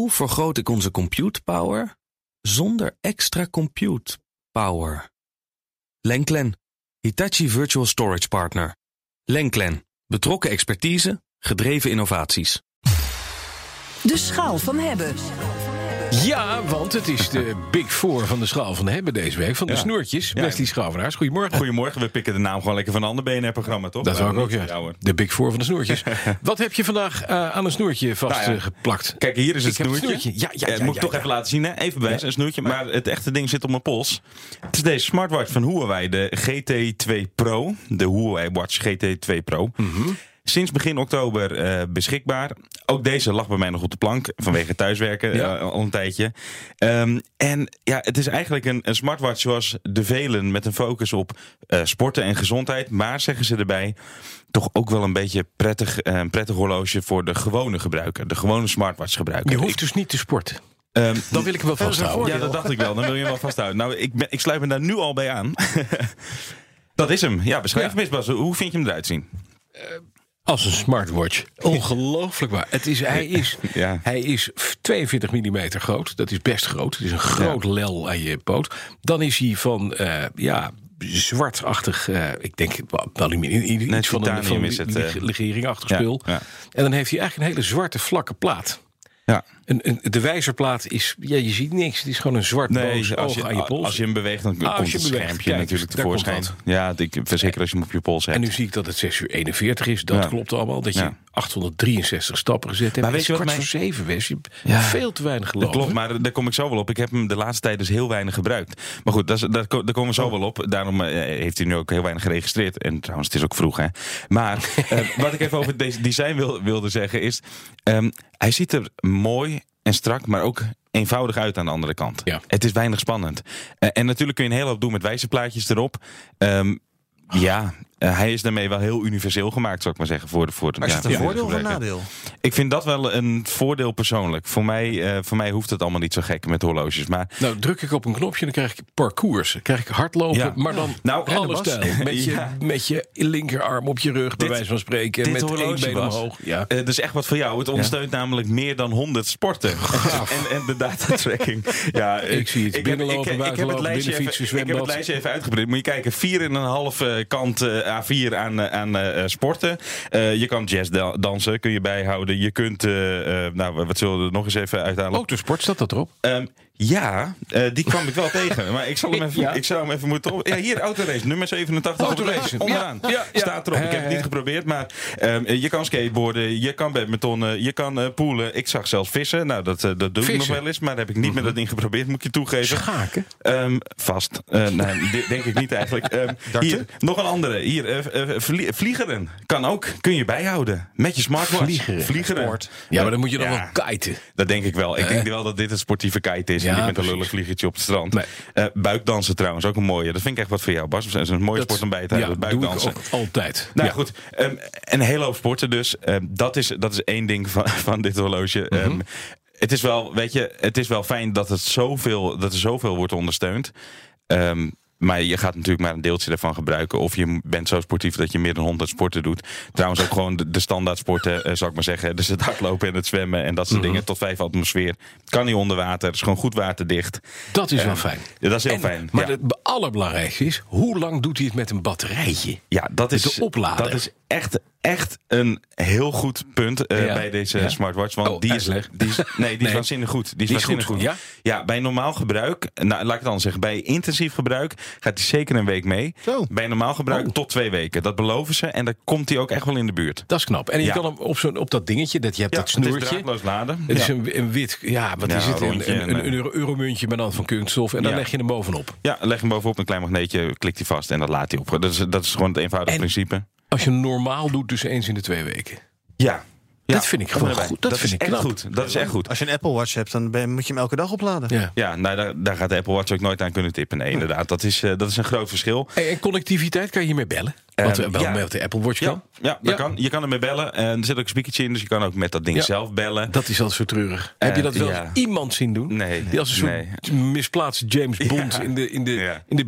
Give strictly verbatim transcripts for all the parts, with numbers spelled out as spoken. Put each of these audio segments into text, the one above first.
Hoe vergroot ik onze compute power zonder extra compute power? Lenklen, Hitachi Virtual Storage Partner. Lenklen, betrokken expertise, gedreven innovaties. De schaal van hebben. Ja, want het is de Big Four van de schaal van hebben deze week. Van de ja. snoertjes. Ja. Wesley Schouwenaars, goedemorgen. Goedemorgen, we pikken de naam gewoon lekker van een ander B N R-programma, toch? Dat zou ik ook, ja. Ja, De Big Four van de snoertjes. Wat heb je vandaag uh, aan een snoertje vastgeplakt? Nou ja. Kijk, hier is het ik snoertje. Heb het snoertje. Ja, ja, ja, ja, moet ja, ik toch ja. even laten zien, hè? Even bij, ja. een snoertje. Maar het echte ding zit op mijn pols. Het is deze smartwatch van Huawei, de G T twee Pro. De Huawei Watch G T twee Pro. Mm-hmm. Sinds begin oktober uh, beschikbaar. Ook deze lag bij mij nog op de plank. Vanwege thuiswerken ja. uh, al een tijdje. Um, en ja, het is eigenlijk een, een smartwatch zoals de velen. Met een focus op uh, sporten en gezondheid. Maar, zeggen ze erbij, toch ook wel een beetje prettig, uh, een prettig horloge voor de gewone gebruiker. De gewone smartwatch gebruiker. Je hoeft ik, dus niet te sporten. Um, Dan wil ik hem wel vasthouden. Ja, dat dacht ik wel. Dan wil je hem wel vasthouden. Nou, ik, ben, ik sluit me daar nu al bij aan. Dat is hem. Ja, beschrijf hem eens, Bas. Hoe vind je hem eruit zien? Uh, Als een smartwatch. Ongelooflijk waar. Het is, hij, is, ja. hij is tweeënveertig millimeter groot. Dat is best groot. Het is een groot ja. lel aan je poot. Dan is hij van, uh, ja, zwartachtig, uh, ik denk, aluminium, iets nee, van een, van is het, uh, legeringachtig ja, spul. Ja. En dan heeft hij eigenlijk een hele zwarte vlakke plaat. Ja. Een, een, de wijzerplaat is, ja, je ziet niks. Het is gewoon een zwart nee, boos als oog je, aan je pols. Als je hem beweegt, dan ah, komt het schermpje ja, natuurlijk tevoorschijn. Ja, ik verzeker als je hem op je pols hebt. En nu zie ik dat het zes uur eenenveertig is. Dat ja. klopt allemaal. Dat je ja. achthonderddrieënzestig stappen gezet hebt. Maar weet je wat kwart mij... voor zeven, Wes. Je ja. veel te weinig gelopen. Dat klopt, maar daar kom ik zo wel op. Ik heb hem de laatste tijd dus heel weinig gebruikt. Maar goed, daar, daar, daar komen we zo wel op. Daarom uh, heeft hij nu ook heel weinig geregistreerd. En trouwens, het is ook vroeg, hè. Maar uh, wat ik even over deze design wil, wilde zeggen is... Um, hij ziet er mooi en strak, maar ook eenvoudig uit aan de andere kant. Ja. Het is weinig spannend. Uh, en natuurlijk kun je een hele hoop doen met wijzerplaatjes erop. Um, ja, uh, hij is daarmee wel heel universeel gemaakt, zou ik maar zeggen. Voor de, voor de, maar is ja, het een voor voordeel of een nadeel? Ik vind dat wel een voordeel persoonlijk. Voor mij, uh, voor mij hoeft het allemaal niet zo gek met horloges. Maar nou, druk ik op een knopje en dan krijg ik parcours. Dan krijg ik hardlopen, ja. maar dan nou, alle stijl. Met je, ja. met je linkerarm op je rug, dit, bij wijze van spreken. Met één been omhoog. Ja. Uh, dat is echt wat voor jou. Het ondersteunt ja. namelijk meer dan honderd sporten. en, en de datatracking. Ja, ik zie het. Binnenlopen, buitenlopen, binnenfietsen, zwembad. Ik heb het lijstje even uitgebreid. Moet je kijken, vier en een half uh, kant uh, A vier aan, uh, aan uh, sporten. Uh, je kan jazz dansen, kun je bijhouden. Je kunt, uh, uh, nou, wat zullen we er nog eens even uithalen? Autosport, staat dat erop? Um, Ja, uh, die kwam ik wel tegen. Maar ik zal hem even, ja. ik zou hem even moeten op. Ja, hier, autorace, nummer zevenentachtig. Autorace, onderaan. Ja, ja, ja. Staat erop. Ik heb het niet geprobeerd, maar um, je kan skateboarden, je kan badmintonnen, je kan uh, poelen. Ik zag zelfs vissen. Nou, dat, uh, dat doe vissen. ik nog wel eens, maar dat heb ik niet mm-hmm. met dat ding geprobeerd, moet ik je toegeven. Schaken? Um, vast. Uh, nee, denk ik niet eigenlijk. Um, hier, nog een andere. Hier, uh, uh, vlie- vliegeren. Kan ook. Kun je bijhouden. Met je smartwatch. Vliegeren. Vliegeren. Sport. Ja, maar dan moet je dan ja. wel kiten. Dat denk ik wel. Ik uh. denk wel dat dit een sportieve kite is. Ja, en niet met een lullig vliegetje op het strand. Nee. Uh, buikdansen trouwens, ook een mooie. Dat vind ik echt wat voor jou, Bas. Dat is een mooie dat, sport om bij te hebben. Ja, buikdansen. Doe ik ook altijd. Nou ja. goed, um, een hele hoop sporten dus. Um, dat, is, dat is één ding van, van dit horloge. Mm-hmm. Um, het is wel, weet je, het is wel fijn dat, het zoveel, dat er zoveel wordt ondersteund. Um, Maar je gaat natuurlijk maar een deeltje ervan gebruiken. Of je bent zo sportief dat je meer dan honderd sporten doet. Trouwens ook gewoon de, de standaard sporten, uh, zou ik maar zeggen. Dus het hardlopen en het zwemmen en dat soort mm-hmm. dingen. Tot vijf atmosfeer. Kan niet onder water. Het is gewoon goed waterdicht. Dat is uh, wel fijn. Ja, dat is heel en, fijn. Maar ja. het allerbelangrijkste is, hoe lang doet hij het met een batterijtje? Ja, dat is, de oplader. Dat is echt, echt een heel goed punt uh, ja. bij deze ja. smartwatch. Want oh, die, is, die is... Nee, die nee. is waanzinnig goed. Die is, die is waanzinnig goed, goed. Ja? Ja, bij normaal gebruik, nou, laat ik het anders zeggen. Bij intensief gebruik gaat hij zeker een week mee. Zo. Bij normaal gebruik oh. tot twee weken. Dat beloven ze. En dan komt hij ook echt wel in de buurt. Dat is knap. En je ja. kan hem op, zo'n, op dat dingetje, dat je hebt ja, dat snoertje. Het is draadloos laden. Het ja. is een, een wit, ja, wat ja, is het? Een, een, een, een euro, euromuntje, maar dan van kunststof. En dan ja. leg je hem bovenop. Ja, leg hem bovenop, een klein magneetje, klikt hij vast en dat laat hij op. Dat is, dat is gewoon het eenvoudige en principe. Als je normaal doet, dus eens in de twee weken. Ja. Ja, dat vind ik gewoon goed. Dat, dat vind is ik echt knap. goed. Dat is echt goed. Als je een Apple Watch hebt, dan ben, moet je hem elke dag opladen. Ja, ja nou, daar, daar gaat de Apple Watch ook nooit aan kunnen tippen. Nee, inderdaad. Dat is, uh, dat is een groot verschil. Hey, en connectiviteit, kan je hiermee bellen? Wat um, wel ja. met de Apple Watch kan? Ja, ja, dat ja. kan. Je kan ermee bellen. En er zit ook een speakertje in, dus je kan ook met dat ding ja. zelf bellen. Dat is al zo treurig. Uh, Heb je dat wel ja. eens iemand zien doen? Nee. Die als een soort nee. misplaatste James Bond ja. in, de, in, de, ja. in de bus. Ja.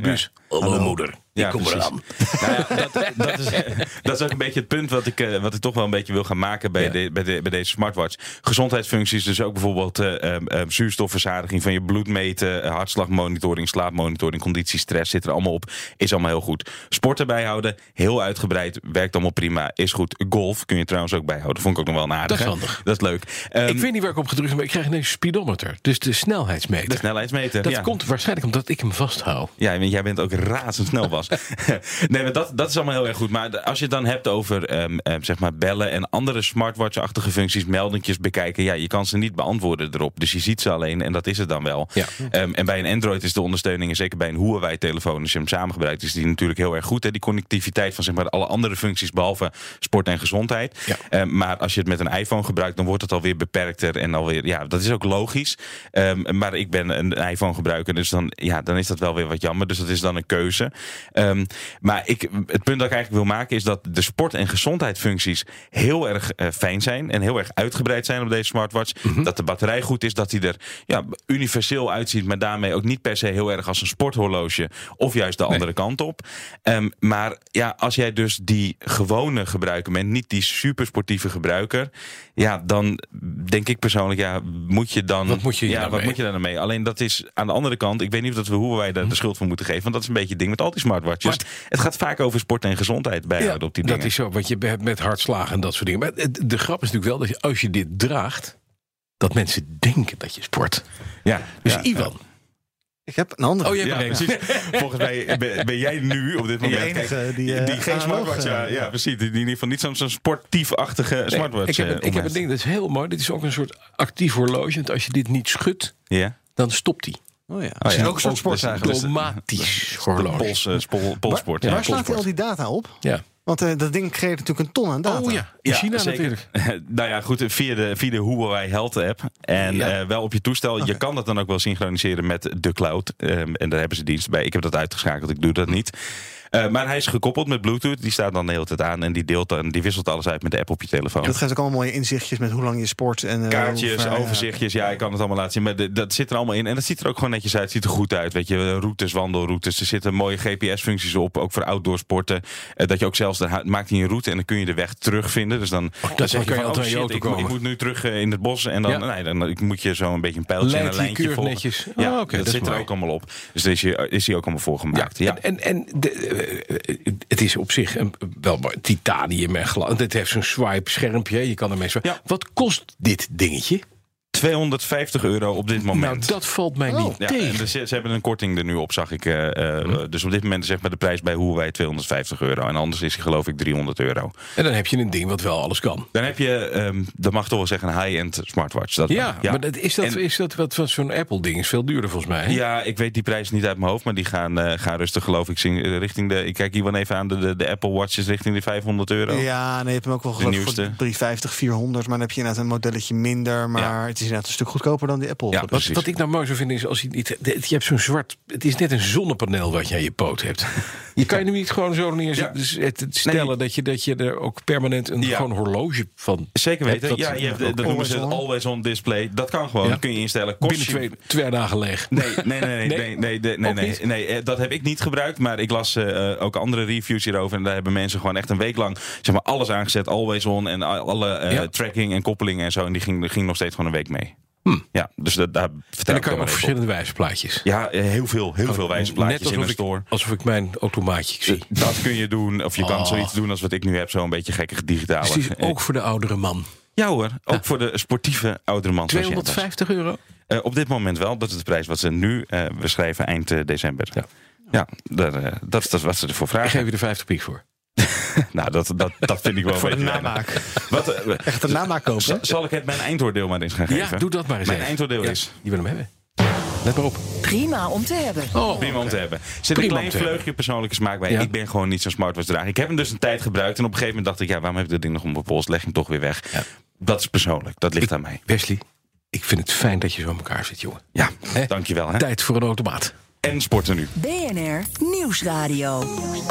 Hallo, Hallo moeder. Ik ja, kom precies. eraan. Nou ja, dat, dat, is, dat is ook een beetje het punt wat ik, uh, wat ik toch wel een beetje wil gaan maken bij, ja. de, bij, de, bij deze smartwatch. Gezondheidsfuncties, dus ook bijvoorbeeld uh, uh, uh, zuurstofverzadiging van je bloed meten, uh, hartslagmonitoring, slaapmonitoring, conditiestress zit er allemaal op. Is allemaal heel goed. Sporten bijhouden, heel uitgebreid, werkt allemaal prima, is goed. Golf kun je trouwens ook bijhouden. Vond ik ook nog wel een aardige. Dat is handig. Dat is leuk. Um, ik weet niet waar ik op gedrukt heb, maar ik krijg ineens een speedometer. Dus de snelheidsmeter. De snelheidsmeter, Dat ja. komt waarschijnlijk omdat ik hem vasthoud. Ja, want jij bent ook razendsnel, Bas. Nee, maar dat, dat is allemaal heel erg goed. Maar als je het dan hebt over um, um, zeg maar bellen en andere smartwatch-achtige functies, meldingjes bekijken, ja, je kan ze niet beantwoorden erop. Dus je ziet ze alleen en dat is het dan wel. Ja. Um, en bij een Android is de ondersteuning, en zeker bij een Huawei-telefoon, als je hem samen gebruikt, is die natuurlijk heel erg goed. Hè? Die connectiviteit van zeg maar alle andere functies, behalve sport en gezondheid. Ja. Um, maar als je het met een iPhone gebruikt, dan wordt het alweer beperkter en alweer, ja, dat is ook logisch. Um, maar ik ben een iPhone-gebruiker, dus dan, ja, dan is dat wel weer wat jammer. Dus dat is dan een keuze. Um, maar ik, het punt dat ik eigenlijk wil maken is dat de sport- en gezondheidsfuncties heel erg uh, fijn zijn en heel erg uitgebreid zijn op deze smartwatch. Mm-hmm. Dat de batterij goed is, dat hij er ja, universeel uitziet, maar daarmee ook niet per se heel erg als een sporthorloge of juist de nee. andere kant op. Um, maar ja, als jij dus die gewone gebruiker bent, niet die supersportieve gebruiker, ja, dan denk ik persoonlijk, ja, moet je dan... Wat moet je, ja, wat moet je daar dan mee? Alleen dat is aan de andere kant, ik weet niet of dat we hoe wij daar de schuld van moeten geven, want dat is een beetje het ding met al die smartwatches. Maar het gaat vaak over sport en gezondheid bijhouden ja, op die dat dingen. is zo, want je hebt met hartslagen en dat soort dingen. Maar de grap is natuurlijk wel dat je, als je dit draagt, dat mensen denken dat je sport. Ja, dus ja, Ivan... Ja. Ik heb een andere. Oh, je hebt ja, precies. Volgens mij ben, ben jij nu op dit moment... Die enige kijk, die, uh, die geen smartwatch, ja, ja, precies. Die in ieder geval niet zo'n, zo'n sportief-achtige nee, smartwatch. Ik heb, een, ik heb een ding, dat is heel mooi. Dit is ook een soort actief horloge. Want als je dit niet schudt, ja. dan stopt hij. Oh ja. Oh ja. Ook een soort sport eigenlijk. Automatisch horloge. Pols, uh, spol, polsport. Waar, Ja, waar slaat hij al die data op? Ja. Want uh, dat ding creëert natuurlijk een ton aan data. Oh ja, in ja, China zeker. natuurlijk. Nou ja, goed, via de, via de Huawei Health app. En ja. uh, wel op je toestel. Okay. Je kan dat dan ook wel synchroniseren met de cloud. Um, en daar hebben ze diensten bij. Ik heb dat uitgeschakeld, ik doe dat niet. Uh, maar hij is gekoppeld met Bluetooth. Die staat dan de hele tijd aan en die deelt dan, die wisselt alles uit met de app op je telefoon. Dat geeft ook allemaal mooie inzichtjes met hoe lang je sport en uh, kaartjes, ver, overzichtjes. Ja, ik kan het allemaal laten zien. Maar de, dat zit er allemaal in. En dat ziet er ook gewoon netjes uit. Het ziet er goed uit. Weet je, routes, wandelroutes. Er zitten mooie G P S-functies op, ook voor outdoor sporten. Uh, dat je ook zelfs dan maakt hij een route en dan kun je de weg terugvinden. Dus dan, oh, dan zeg je van, oh, shit, ik, ik moet nu terug uh, in het bos en dan, ja. nee, dan ik moet je zo een beetje een pijltje Leidt en een lijntje volgen. Netjes. Oh, ja, okay, dat, dat zit er mooi. Ook allemaal op. Dus daar is hij, is hij ook allemaal voor gemaakt. Ja. Ja. En, en, en de, uh, het is op zich een, wel titanium en glas. Dit heeft zo'n swipe schermpje. Je kan ermee swipen. Ja. Wat kost dit dingetje? tweehonderdvijftig euro op dit moment. Nou, dat valt mij oh. niet ja, tegen. Dus ze, ze hebben een korting er nu op, zag ik. Uh, hm. Dus op dit moment is zeg maar de prijs bij Huawei tweehonderdvijftig euro. En anders is hij geloof ik driehonderd euro. En dan heb je een ding wat wel alles kan. Dan heb je, um, dat mag toch wel zeggen, een high-end smartwatch. Dat ja, mag, ja, maar dat, is dat, en, is dat wat, wat zo'n Apple-ding is? Veel duurder volgens mij. Hè? Ja, ik weet die prijs niet uit mijn hoofd. Maar die gaan, uh, gaan rustig geloof ik zien, uh, richting de... Ik kijk hier wel even aan, de, de, de Apple Watches richting de vijfhonderd euro. Ja, nee, je hebt hem ook wel geloof voor driehonderdvijftig, vierhonderd. Maar dan heb je inderdaad een modelletje minder. Maar ja. het is inderdaad een stuk goedkoper dan die Apple. Ja, wat, wat ik nou mooi zou vinden is als je niet. Je hebt zo'n zwart. Het is net een zonnepaneel wat je aan je poot hebt. Je kan je nu niet gewoon zo neerzetten. Ja. Het stellen nee. dat, je, dat je er ook permanent een ja. gewoon horloge van. Zeker weten. Hebt, dat, ja, je hebt, dat noemen ze het always on display. Dat kan gewoon. Ja. Dat kun je instellen. Kost Binnen twee, twee dagen leeg. Nee, nee, nee, nee, nee, nee, nee, nee, nee, nee, nee. Dat heb ik niet gebruikt. Maar ik las uh, ook andere reviews hierover. En daar hebben mensen gewoon echt een week lang zeg maar alles aangezet. Always on. En alle uh, ja. tracking en koppelingen en zo. En die ging, ging nog steeds gewoon een week mee. Hmm. Ja, dus dat, daar vertel en dan kan je ook verschillende wijzerplaatjes. Ja, heel veel, heel oh, veel wijzerplaatjes in de store. Ik, alsof ik mijn automaatje zie. Dat kun je doen, of je oh. kan zoiets doen als wat ik nu heb, zo een beetje gekkig digitale. Precies, ook voor de oudere man. Ja hoor, ook ja. voor de sportieve oudere man. tweehonderdvijftig euro? Uh, op dit moment wel, dat is de prijs wat ze nu uh, beschrijven eind uh, december. Ja, ja daar, uh, dat is wat ze ervoor vragen. Ik geef je er vijftig piek voor. Nou, dat, dat, dat vind ik wel voor een beetje de namaak. Wat, uh, Echt een namaak kopen. Z- zal ik het mijn eindoordeel maar eens gaan geven? Ja, doe dat maar eens. Mijn eindoordeel ja. is... Je wil hem hebben. Let maar op. Prima om te hebben. Oh, Prima okay. om te hebben. Er zit Prima een klein vleugje persoonlijke smaak bij. Ja. Ik ben gewoon niet zo'n smartwatch drager. Ik heb hem dus een tijd gebruikt. En op een gegeven moment dacht ik, ja, waarom heb ik dat ding nog om mijn pols? Leg hem toch weer weg. Ja. Dat is persoonlijk. Dat ligt ik, aan mij. Wesley, ik vind het fijn dat je zo in elkaar zit, jongen. Ja, He? dankjewel. Hè? Tijd voor een automaat. En sporten nu. B N R Nieuwsradio.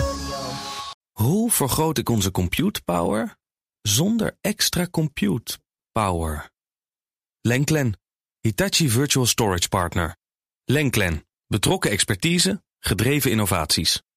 Hoe vergroot ik onze compute power zonder extra compute power? Lenklen, Hitachi Virtual Storage Partner. Lenklen, betrokken expertise, Gedreven innovaties.